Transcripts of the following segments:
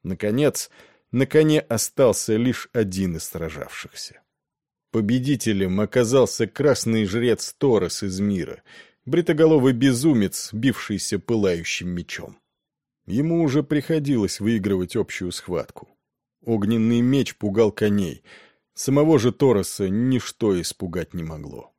Наконец, на коне остался лишь один из сражавшихся. Победителем оказался красный жрец Торос из мира, бритоголовый безумец, бившийся пылающим мечом. Ему уже приходилось выигрывать общую схватку. Огненный меч пугал коней. Самого же Тороса ничто испугать не могло.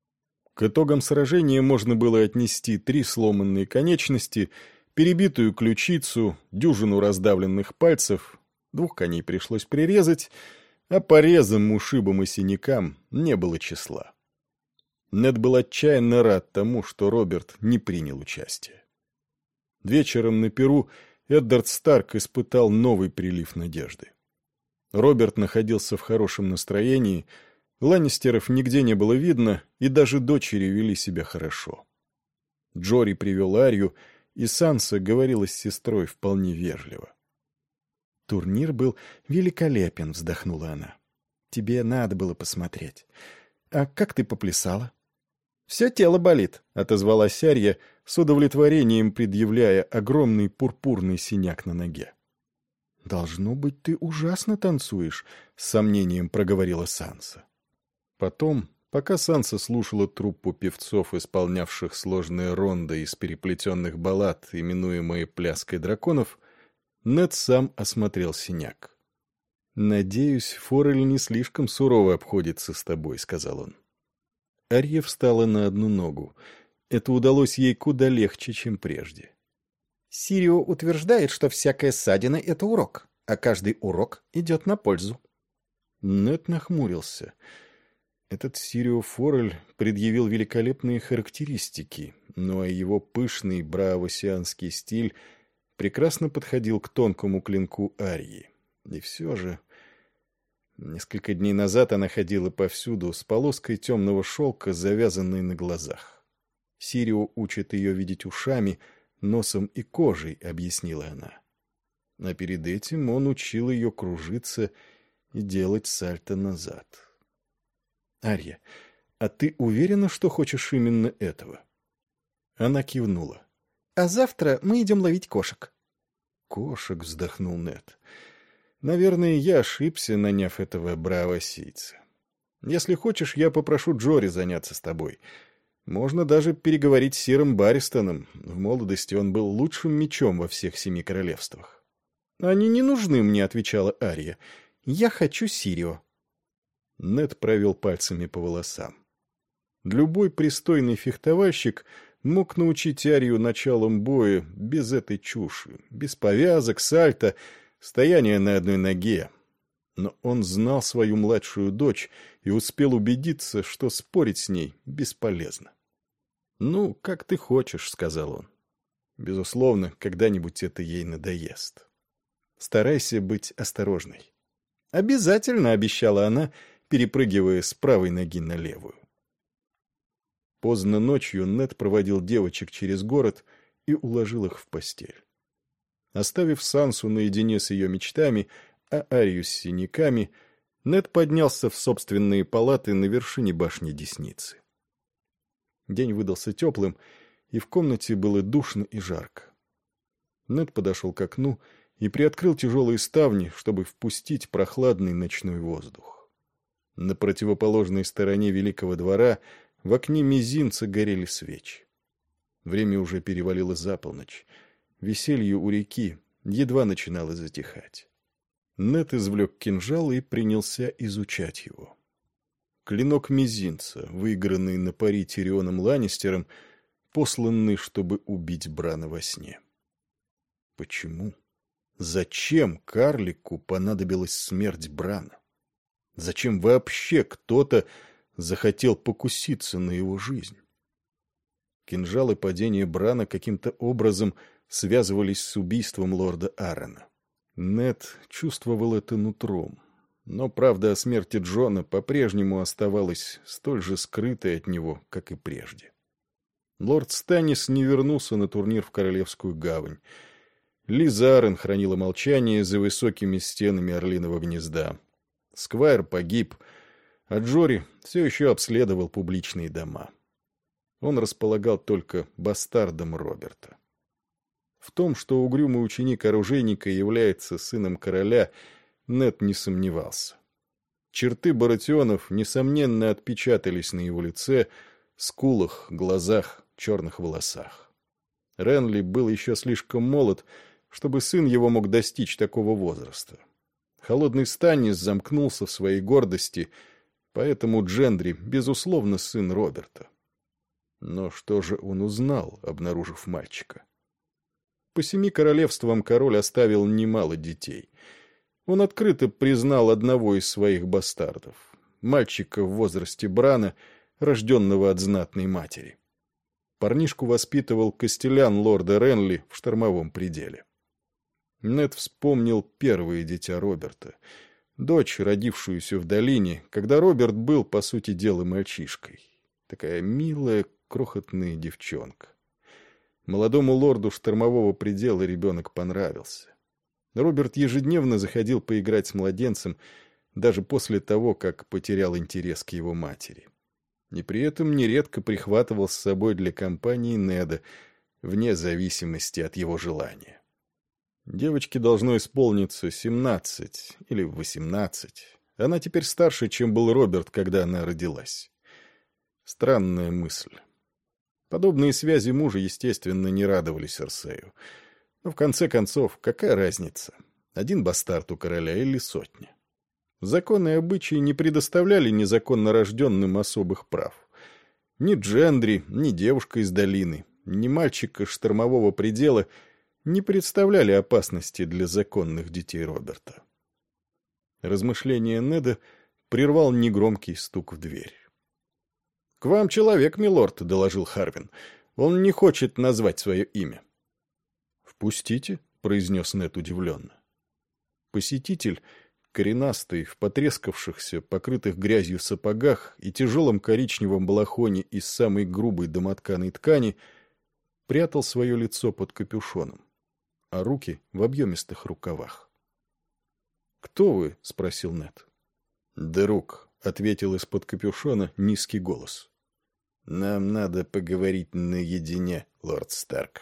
К итогам сражения можно было отнести 3 сломанные конечности, перебитую ключицу, дюжину раздавленных пальцев, 2 коней пришлось прирезать, а порезам, ушибам и синякам не было числа. Нед был отчаянно рад тому, что Роберт не принял участия. Вечером на пиру Эддард Старк испытал новый прилив надежды. Роберт находился в хорошем настроении, Ланнистеров нигде не было видно, и даже дочери вели себя хорошо. Джори привел Арью, и Санса говорила с сестрой вполне вежливо. «Турнир был великолепен», — вздохнула она. «Тебе надо было посмотреть. А как ты поплясала?» «Все тело болит», — отозвалась Арья, с удовлетворением предъявляя огромный пурпурный синяк на ноге. «Должно быть, ты ужасно танцуешь», — с сомнением проговорила Санса. Потом, пока Санса слушала труппу певцов, исполнявших сложные ронды из переплетенных баллад, именуемые «Пляской драконов», Нед сам осмотрел синяк. «Надеюсь, Форель не слишком сурово обходится с тобой», — сказал он. Арья встала на одну ногу. Это удалось ей куда легче, чем прежде. «Сирио утверждает, что всякая ссадина — это урок, а каждый урок идет на пользу». Нед нахмурился. Этот Сирио Форель предъявил великолепные характеристики, но его пышный браавосианский стиль прекрасно подходил к тонкому клинку Арьи. И все же... Несколько дней назад она ходила повсюду с полоской темного шелка, завязанной на глазах. Сирио учит ее видеть ушами, носом и кожей, объяснила она. А перед этим он учил ее кружиться и делать сальто назад. «Арья, а ты уверена, что хочешь именно этого?» Она кивнула. «А завтра мы идем ловить кошек». «Кошек», — вздохнул Нед. «Наверное, я ошибся, наняв этого браавосийца. Если хочешь, я попрошу Джори заняться с тобой. Можно даже переговорить с Сиром Барристоном. В молодости он был лучшим мечом во всех 7 королевствах». «Они не нужны мне», — отвечала Арья. «Я хочу Сирио». Нед провел пальцами по волосам. Любой пристойный фехтовальщик мог научить Арью началом боя без этой чуши, без повязок, сальто, стояния на одной ноге. Но он знал свою младшую дочь и успел убедиться, что спорить с ней бесполезно. «Ну, как ты хочешь», — сказал он. «Безусловно, когда-нибудь это ей надоест. Старайся быть осторожной». «Обязательно», — обещала она, перепрыгивая с правой ноги на левую. Поздно ночью Нед проводил девочек через город и уложил их в постель. Оставив Сансу наедине с ее мечтами, а Арью с синяками, Нед поднялся в собственные палаты на вершине башни Десницы. День выдался теплым, и в комнате было душно и жарко. Нед подошел к окну и приоткрыл тяжелые ставни, чтобы впустить прохладный ночной воздух. На противоположной стороне Великого двора в окне мизинца горели свечи. Время уже перевалило за полночь. Веселье у реки едва начинало затихать. Нед извлек кинжал и принялся изучать его. Клинок мизинца, выигранный на пари Тирионом Ланнистером, посланный, чтобы убить Брана во сне. Почему? Зачем карлику понадобилась смерть Брана? Зачем вообще кто-то захотел покуситься на его жизнь? Кинжал и падение Брана каким-то образом связывались с убийством лорда Аарона. Нед чувствовал это нутром, но правда о смерти Джона по-прежнему оставалась столь же скрытой от него, как и прежде. Лорд Станнис не вернулся на турнир в Королевскую гавань. Лиза Аарон хранила молчание за высокими стенами Орлиного гнезда. Сквайр погиб, а Джори все еще обследовал публичные дома. Он располагал только бастардом Роберта. В том, что угрюмый ученик оружейника является сыном короля, Нед не сомневался. Черты Баратионов, несомненно, отпечатались на его лице, скулах, глазах, черных волосах. Ренли был еще слишком молод, чтобы сын его мог достичь такого возраста. Холодный Станнис замкнулся в своей гордости, поэтому Джендри, безусловно, сын Роберта. Но что же он узнал, обнаружив мальчика? По 7 королевствам король оставил немало детей. Он открыто признал одного из своих бастардов, мальчика в возрасте Брана, рожденного от знатной матери. Парнишку воспитывал костелян лорда Ренли в Штормовом пределе. Нед вспомнил первое дитя Роберта, дочь, родившуюся в долине, когда Роберт был, по сути дела, мальчишкой. Такая милая, крохотная девчонка. Молодому лорду Штормового предела ребенок понравился. Роберт ежедневно заходил поиграть с младенцем, даже после того, как потерял интерес к его матери. И при этом нередко прихватывал с собой для компании Неда, вне зависимости от его желания. Девочке должно исполниться 17 или 18. Она теперь старше, чем был Роберт, когда она родилась. Странная мысль. Подобные связи мужа, естественно, не радовали Серсею. Но в конце концов, какая разница? Один бастард у короля или сотня? Законы и обычаи не предоставляли незаконно рожденным особых прав. Ни Джендри, ни девушка из долины, ни мальчик из Штормового предела не представляли опасности для законных детей Роберта. Размышление Неда прервал негромкий стук в дверь. — К вам человек, милорд, — доложил Харвин. — Он не хочет назвать свое имя. — Впустите, — произнес Нед удивленно. Посетитель, коренастый, в потрескавшихся, покрытых грязью сапогах и тяжелом коричневом балахоне из самой грубой домотканой ткани, прятал свое лицо под капюшоном, а руки в объемистых рукавах. — Кто вы? — спросил Нед. — Друг, — ответил из-под капюшона низкий голос. — Нам надо поговорить наедине, лорд Старк.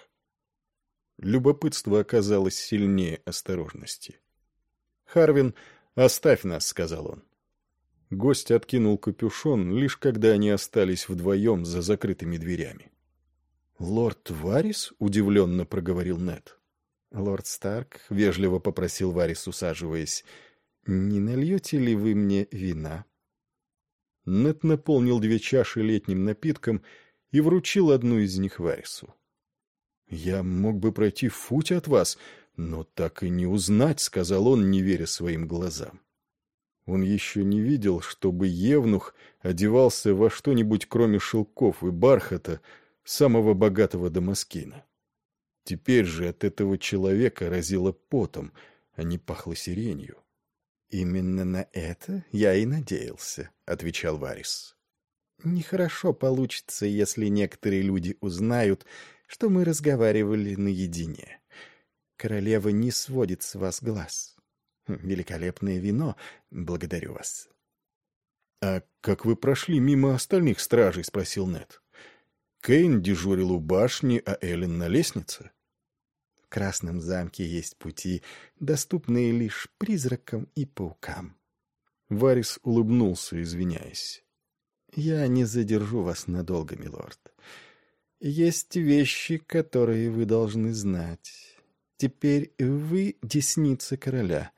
Любопытство оказалось сильнее осторожности. — Харвин, оставь нас, — сказал он. Гость откинул капюшон, лишь когда они остались вдвоем за закрытыми дверями. — Лорд Варис? — удивленно проговорил Нед. — Лорд Старк, — вежливо попросил Варис, усаживаясь, — не нальете ли вы мне вина? Нед наполнил 2 чаши летним напитком и вручил одну из них Варису. — Я мог бы пройти в футе от вас, но так и не узнать, — сказал он, не веря своим глазам. Он еще не видел, чтобы евнух одевался во что-нибудь, кроме шелков и бархата, самого богатого Дамаскина. Теперь же от этого человека разило потом, а не пахло сиренью. — Именно на это я и надеялся, — отвечал Варис. — Нехорошо получится, если некоторые люди узнают, что мы разговаривали наедине. Королева не сводит с вас глаз. Великолепное вино, благодарю вас. — А как вы прошли мимо остальных стражей? — спросил Нед. — Кейн дежурил у башни, а Эллен на лестнице. В Красном замке есть пути, доступные лишь призракам и паукам. Варис улыбнулся, извиняясь. — Я не задержу вас надолго, милорд. Есть вещи, которые вы должны знать. Теперь вы десница короля.